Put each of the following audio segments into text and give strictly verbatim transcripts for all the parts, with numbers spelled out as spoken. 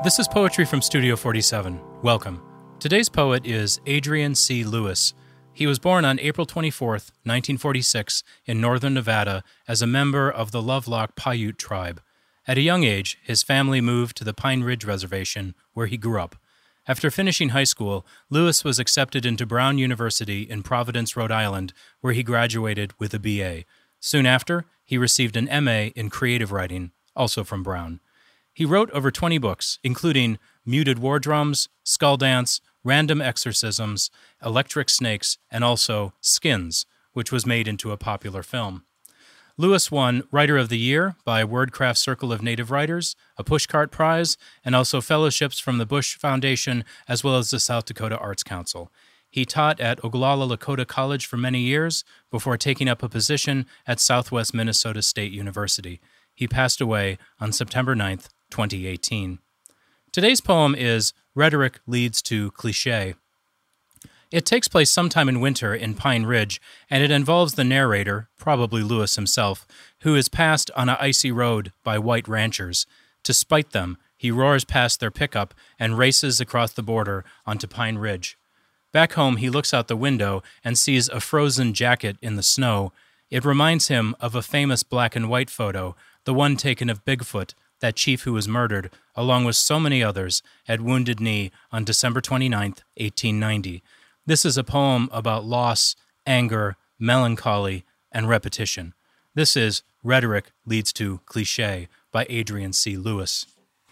This is Poetry from Studio forty-seven. Welcome. Today's poet is Adrian C. Lewis. He was born on April twenty-fourth, nineteen forty-six, in northern Nevada as a member of the Lovelock Paiute tribe. At a young age, his family moved to the Pine Ridge Reservation, where he grew up. After finishing high school, Lewis was accepted into Brown University in Providence, Rhode Island, where he graduated with a B A. Soon after, he received an M A in creative writing, also from Brown. He wrote over twenty books, including Muted War Drums, Skull Dance, Random Exorcisms, Electric Snakes, and also Skins, which was made into a popular film. Lewis won Writer of the Year by WordCraft Circle of Native Writers, a Pushcart Prize, and also fellowships from the Bush Foundation as well as the South Dakota Arts Council. He taught at Oglala Lakota College for many years before taking up a position at Southwest Minnesota State University. He passed away on September ninth, twenty eighteen. Today's poem is Rhetoric Leads to Cliché. It takes place sometime in winter in Pine Ridge, and it involves the narrator, probably Lewis himself, who is passed on an icy road by white ranchers. To spite them, he roars past their pickup and races across the border onto Pine Ridge. Back home, he looks out the window and sees a frozen jacket in the snow. It reminds him of a famous black and white photo, the one taken of Bigfoot, that chief who was murdered, along with so many others, at Wounded Knee on December twenty-ninth, eighteen ninety. This is a poem about loss, anger, melancholy, and repetition. This is Rhetoric Leads to Cliché by Adrian C. Lewis.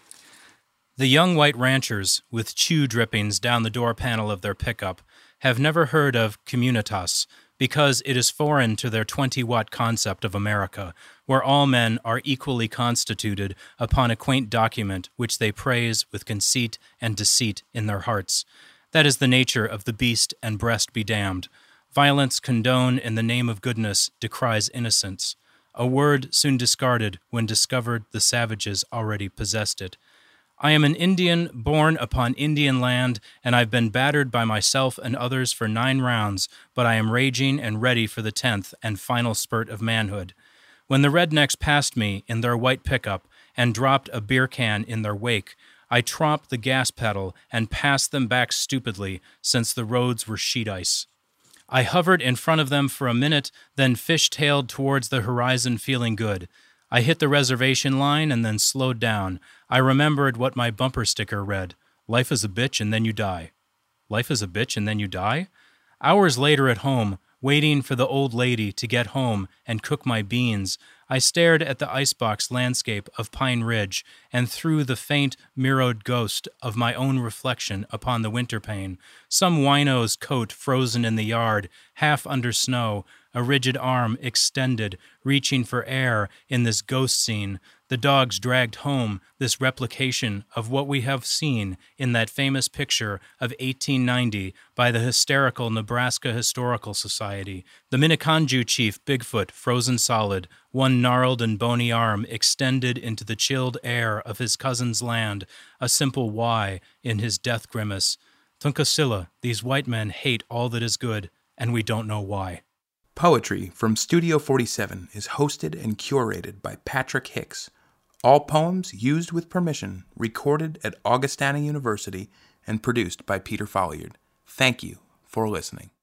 The young white ranchers, with chew drippings down the door panel of their pickup, have never heard of communitas, because it is foreign to their twenty-watt concept of America, where all men are equally constituted upon a quaint document which they praise with conceit and deceit in their hearts. That is the nature of the beast and breast be damned. Violence condoned in the name of goodness decries innocence. A word soon discarded when discovered the savages already possessed it. I am an Indian born upon Indian land, and I've been battered by myself and others for nine rounds, but I am raging and ready for the tenth and final spurt of manhood. When the rednecks passed me in their white pickup and dropped a beer can in their wake, I tromped the gas pedal and passed them back stupidly, since the roads were sheet ice. I hovered in front of them for a minute, then fish-tailed towards the horizon feeling good. I hit the reservation line and then slowed down. I remembered what my bumper sticker read. Life is a bitch and then you die. Life is a bitch and then you die? Hours later at home, waiting for the old lady to get home and cook my beans, I stared at the icebox landscape of Pine Ridge and threw the faint, mirrored ghost of my own reflection upon the winter pane. Some wino's coat frozen in the yard, half under snow, a rigid arm extended, reaching for air in this ghost scene. The dogs dragged home this replication of what we have seen in that famous picture of eighteen ninety by the hysterical Nebraska Historical Society. The Minneconjou chief Bigfoot frozen solid, one gnarled and bony arm extended into the chilled air of his cousin's land, a simple Y in his death grimace. Tunkasilla, these white men hate all that is good, and we don't know why. Poetry from Studio forty-seven is hosted and curated by Patrick Hicks. All poems used with permission, recorded at Augustana University, and produced by Peter Folliard. Thank you for listening.